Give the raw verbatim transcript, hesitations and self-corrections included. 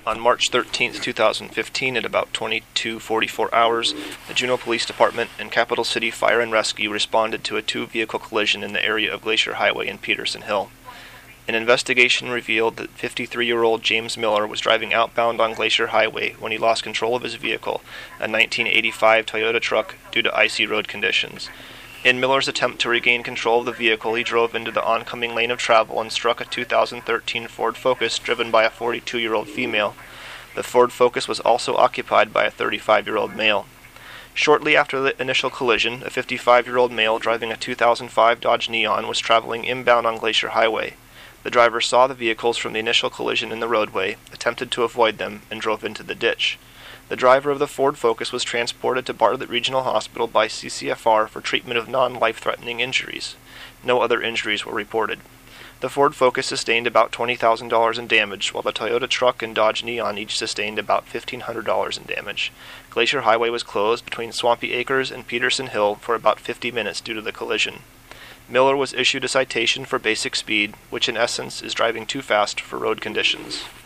On March thirteenth, two thousand fifteen, at about twenty-two forty-four hours, the Juneau Police Department and Capital City Fire and Rescue responded to a two-vehicle collision in the area of Glacier Highway and Peterson Hill. An investigation revealed that fifty-three-year-old James Miller was driving outbound on Glacier Highway when he lost control of his vehicle, a nineteen eighty-five Toyota truck, due to icy road conditions. In Miller's attempt to regain control of the vehicle, he drove into the oncoming lane of travel and struck a two thousand thirteen Ford Focus driven by a forty-two-year-old female. The Ford Focus was also occupied by a thirty-five-year-old male. Shortly after the initial collision, a fifty-five-year-old male driving a two thousand five Dodge Neon was traveling inbound on Glacier Highway. The driver saw the vehicles from the initial collision in the roadway, attempted to avoid them, and drove into the ditch. The driver of the Ford Focus was transported to Bartlett Regional Hospital by C C F R for treatment of non-life-threatening injuries. No other injuries were reported. The Ford Focus sustained about twenty thousand dollars in damage, while the Toyota truck and Dodge Neon each sustained about fifteen hundred dollars in damage. Glacier Highway was closed between Swampy Acres and Peterson Hill for about fifty minutes due to the collision. Miller was issued a citation for basic speed, which in essence is driving too fast for road conditions.